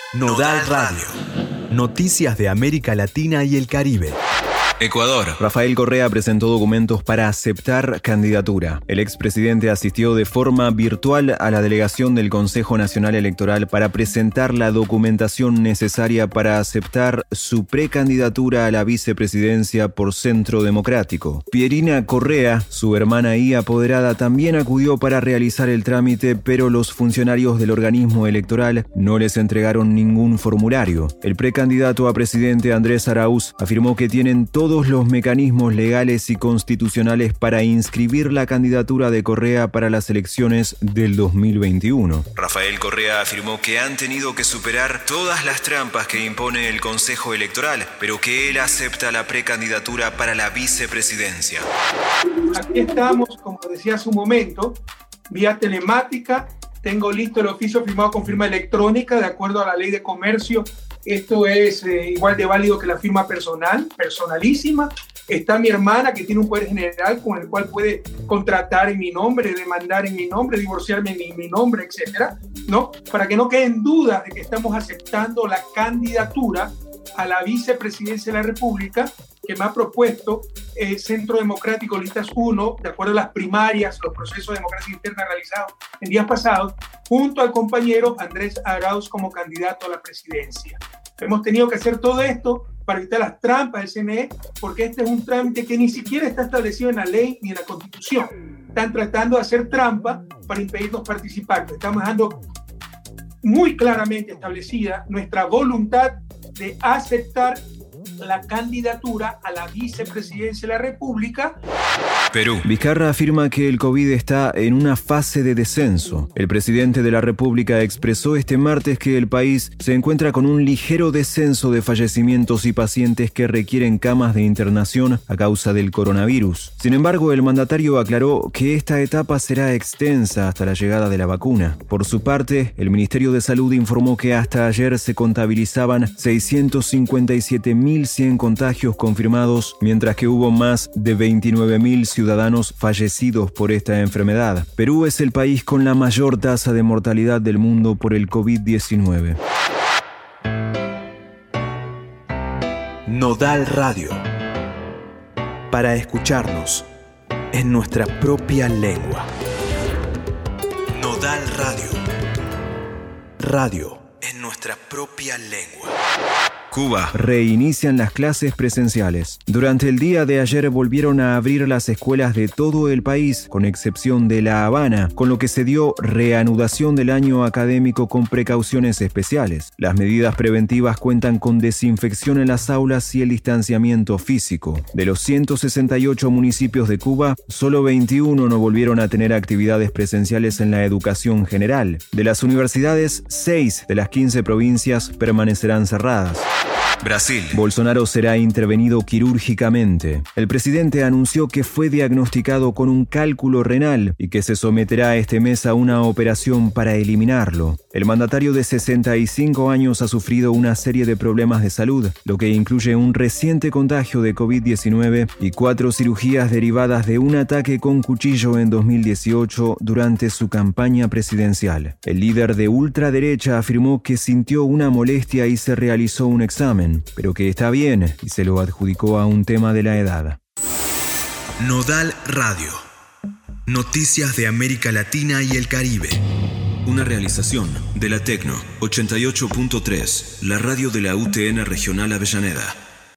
Nodal Radio. Noticias de América Latina y el Caribe. Ecuador. Rafael Correa presentó documentos para aceptar candidatura. El expresidente asistió de forma virtual a la delegación del Consejo Nacional Electoral para presentar la documentación necesaria para aceptar su precandidatura a la vicepresidencia por Centro Democrático. Pierina Correa, su hermana y apoderada, también acudió para realizar el trámite, pero los funcionarios del organismo electoral no les entregaron ningún formulario. El precandidato a presidente Andrés Arauz afirmó que tienen todos los mecanismos legales y constitucionales para inscribir la candidatura de Correa para las elecciones del 2021. Rafael Correa afirmó que han tenido que superar todas las trampas que impone el Consejo Electoral, pero que él acepta la precandidatura para la vicepresidencia. Aquí estamos, como decía hace un momento, vía telemática. Tengo listo el oficio firmado con firma electrónica de acuerdo a la ley de comercio. Esto es igual de válido que la firma personalísima. Está mi hermana, que tiene un poder general con el cual puede contratar en mi nombre, demandar en mi nombre, divorciarme en mi nombre, etcétera, ¿no? Para que no queden dudas de que estamos aceptando la candidatura a la vicepresidencia de la República que me ha propuesto Centro Democrático Listas 1, de acuerdo a las primarias, los procesos de democracia interna realizados en días pasados, junto al compañero Andrés Arauz como candidato a la presidencia. Hemos tenido que hacer todo esto para evitar las trampas del CNE, porque este es un trámite que ni siquiera está establecido en la ley ni en la Constitución. Están tratando de hacer trampa para impedirnos participar. Estamos dejando muy claramente establecida nuestra voluntad de aceptar la candidatura a la vicepresidencia de la República. Perú. Vizcarra afirma que el COVID está en una fase de descenso. El presidente de la República expresó este martes que el país se encuentra con un ligero descenso de fallecimientos y pacientes que requieren camas de internación a causa del coronavirus. Sin embargo, el mandatario aclaró que esta etapa será extensa hasta la llegada de la vacuna. Por su parte, el Ministerio de Salud informó que hasta ayer se contabilizaban 657.100 contagios confirmados, mientras que hubo más de 29.000 ciudadanos fallecidos por esta enfermedad. Perú es el país con la mayor tasa de mortalidad del mundo por el COVID-19. Nodal Radio. Para escucharnos en nuestra propia lengua. Nodal Radio. Radio en nuestra propia lengua. Cuba. Reinician las clases presenciales. Durante el día de ayer volvieron a abrir las escuelas de todo el país, con excepción de La Habana, con lo que se dio reanudación del año académico con precauciones especiales. Las medidas preventivas cuentan con desinfección en las aulas y el distanciamiento físico. De los 168 municipios de Cuba, solo 21 no volvieron a tener actividades presenciales en la educación general. De las universidades, 6 de las 15 provincias permanecerán cerradas. Brasil. Bolsonaro será intervenido quirúrgicamente. El presidente anunció que fue diagnosticado con un cálculo renal y que se someterá este mes a una operación para eliminarlo. El mandatario de 65 años ha sufrido una serie de problemas de salud, lo que incluye un reciente contagio de COVID-19 y 4 cirugías derivadas de un ataque con cuchillo en 2018 durante su campaña presidencial. El líder de ultraderecha afirmó que sintió una molestia y se realizó un examen, pero que está bien, y se lo adjudicó a un tema de la edad. Nodal Radio. Noticias de América Latina y el Caribe. Una realización de la Tecno 88.3, la radio de la UTN Regional Avellaneda.